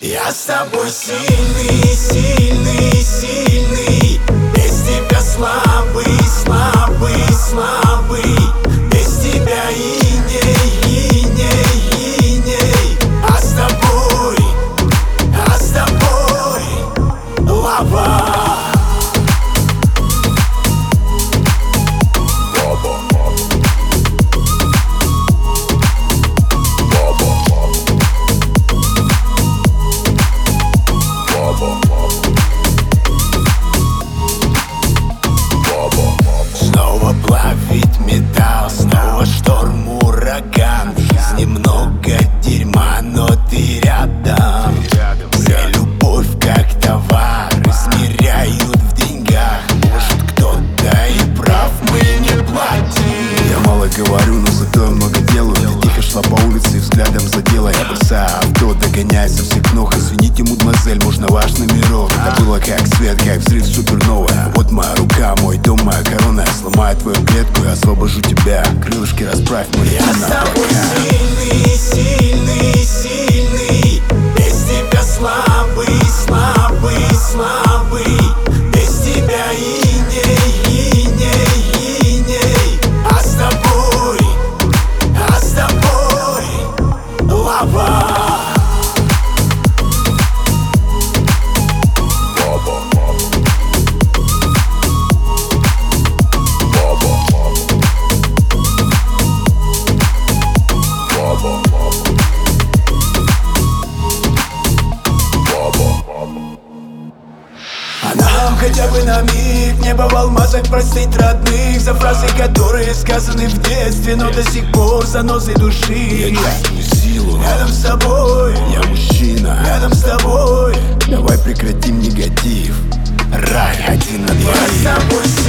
Я с тобой сильный, сильный, сильный. Без тебя слабый, слабый, слабый. Без тебя иней, иней, иней. А с тобой лава. Снова плавит металл, снова шторм, ураган. В жизни много дерьма, но ты рядом. Все любовь как товар, измеряют в деньгах. Может, кто-то и прав, мы не платим. Я мало говорю, но зато я много делаю. Ты тихо шла по улице и взглядом задела. Я бросаю авто, догоняя со всех ног. Извините, мадемуазель, можно ваш номерок? Это было как свет, как взрыв суперновая. Вот моя рука, мой дом, моя корона. Я сломаю твою клетку и освобожу тебя. Крылышки расправь, мои. Я с тобой сильный, сильный, сильный. Без тебя слабый, слабый, слабый. Без тебя иней, иней, иней. А с тобой лава. А нам хотя бы на миг небо в алмазах простить родных за фразы, которые сказаны в детстве, но до сих пор занозы души. Я чувствую силу, Рядом с тобой, я мужчина. рядом с тобой. Давай прекратим негатив. Рай один на Я с двоих. тобой